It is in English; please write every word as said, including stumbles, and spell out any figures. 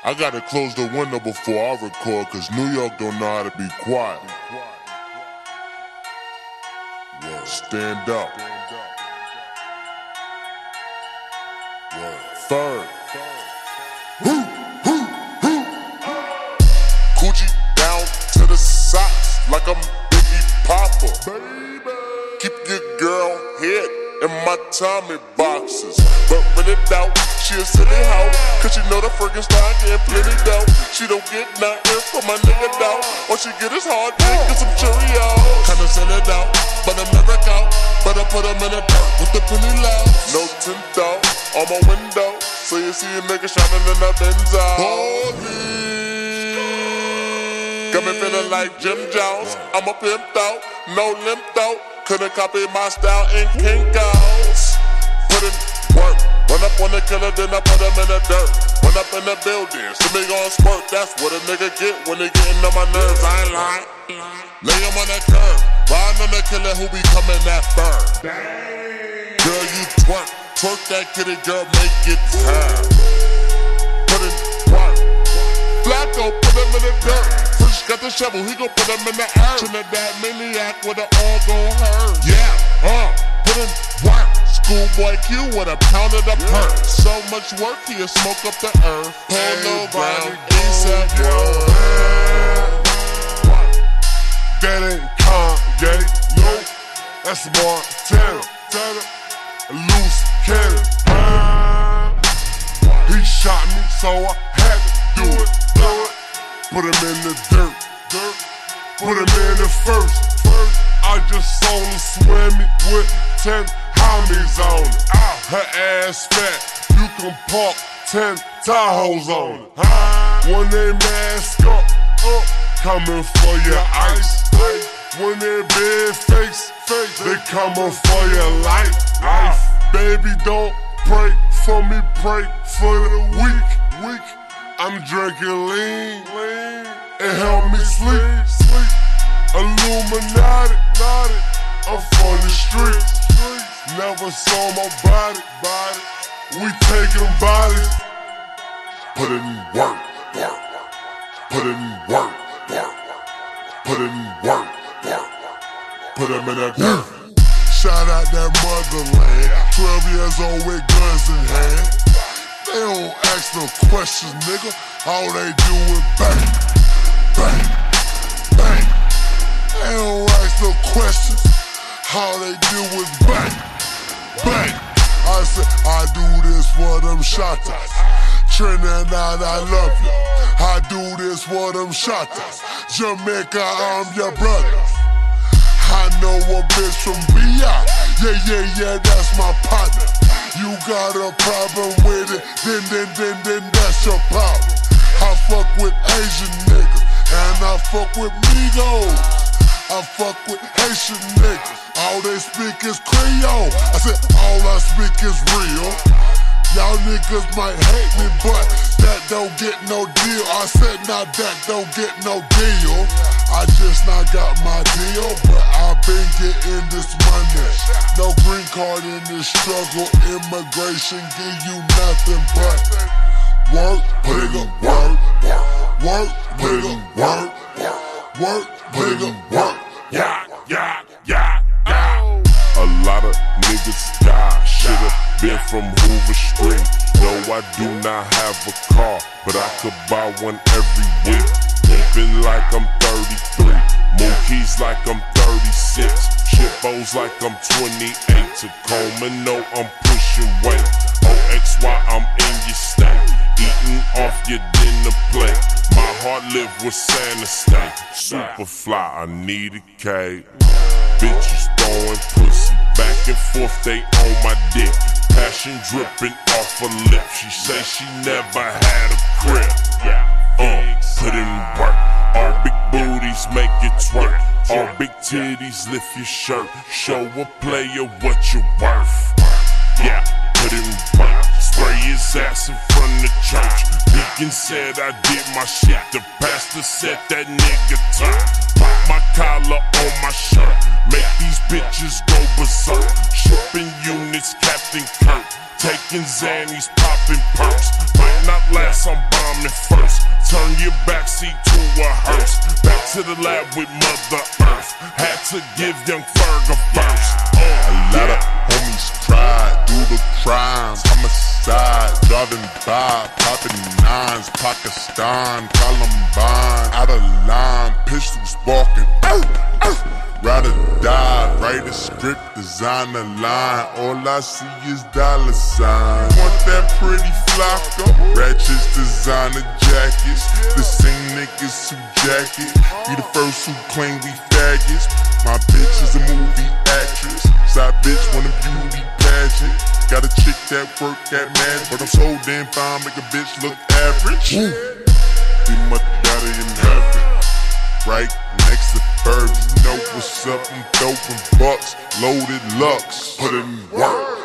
I gotta close the window before I record, cause New York don't know how to be quiet. Stand up. Third. Coochie down to the socks like I'm Biggie Popper. Keep your girl head in my Tommy boxes. But when it out, she a silly hoe, cause she know the friggin' style getting plenty dough. She don't get nothing from my nigga though. All she get is hard dick and some Cheerios. Kinda sell it out, but I'm never out. But I put them in the dirt with the penny low. No tint though, on my window, so you see a nigga shining in that Benzo. Holy, got me feeling like Jim Jones. I'm a pimp though, no limp though. Couldn't copy my style in Kinko's. Put in work. Run up on the killer, then I put him in the dirt. Run up in the building, see me gon' squirt. That's what a nigga get when they gettin' on my nerves. I ain't lying. Lay him on the curb, riding on the killer who be coming that firm. Girl, you twerk, twerk that kitty, girl, make it turn. Put in work. Flacco, put him in the dirt. Fresh got the shovel, he gon' put him in the earth. Trinidad maniac with an all gon' hurt. Yeah, uh, put in work. Schoolboy Q with a pound of the perk. So much work, he'll smoke up the earth. Polo ground, ASAP world. That ain't Kanye, no, that's Montana. Loose cannon. He shot me, so I had to do it. Put him in the dirt, dirt. Put him in the first, first. I just saw him swimming with ten homies on it. Her ass fat, you can park ten Tahoes on it. When they mask up, up, coming for your ice. When they big face, face, they coming for your life. Life, baby, don't pray for me, pray for the weak, weak. I'm drinking lean, lean, it help me sleep, sleep. Illuminati, naughty, I'm from the streets. Never saw my body, body. We taking bodies. Put in work, work. Put in work, work. Put in work, work. Put him in the dirt. Shout out that motherland. Twelve years old with guns in hand. They don't ask no questions, nigga. All they do is bang, bang, bang. They don't ask no questions. All they do is bang, bang. I said, I do this for them shotters. Trinidad, I love you. I do this for them shotters. Jamaica, I'm your brother. I know a bitch from B I. Yeah, yeah, yeah, that's my partner. You got a problem with it, then, then, then, then that's your problem. I fuck with Asian niggas, and I fuck with Migos. I fuck with Haitian niggas. All they speak is Creole. I said all I speak is real. Y'all niggas might hate me, but that don't get no deal. I said now that don't get no deal. I just not got my deal, but I been getting this money. No green card in this struggle. Immigration give you nothing but work, nigga, work, work, nigga, work, work, nigga, work. Yeah, yeah, yeah, yeah. A lot of niggas die. Should've been from Hoover Street. No, I do not have a car, but I could buy one every week. Pimpin' like I'm thirty-three, Mookies like I'm thirty-six, Shippos like I'm twenty-eight. Tacoma, no, I'm pushing weight. O X Y, I'm in your state, eating off your dinner plate. My heart live with Santa State. Super fly, I need a cake. Bitches throwing pussy back and forth, they on my dick. Passion dripping off her lip. She say she never had a crib. Uh, put in work. All big booties make it twerk. All big titties lift your shirt. Show a player what you're worth. Yeah, put in work. Spray his ass in front of church. Deacon said I did my shit. The pastor said that nigga turn. Pop my collar on my shirt. Make these bitches go berserk. Shipping units, Captain Kirk. Taking Xannies, popping perks. Might not last, I'm bombing. coming first. Turn your backseat to a hearse. Back to the lab with Mother Earth. Had to give young Ferg a burst. Uh, a lot of homies tried, do the crimes, homicide, driving by, popping nines, Pakistan, Columbine, out of line, pistols walking, ride or die, write a script, design a line, all I see is dollar signs. Want that pretty flocka, ratchets, designer jackets, the same niggas who jacket, we the first who claim we faggots. My bitch is a movie actress, side bitch want a beauty pageant. Got a chick that work at mad, but I'm so damn fine, make a bitch look average. Be my daddy in heaven, right next to Ferg. You know what's up, I'm throwing bucks, loaded Lux. Put in work.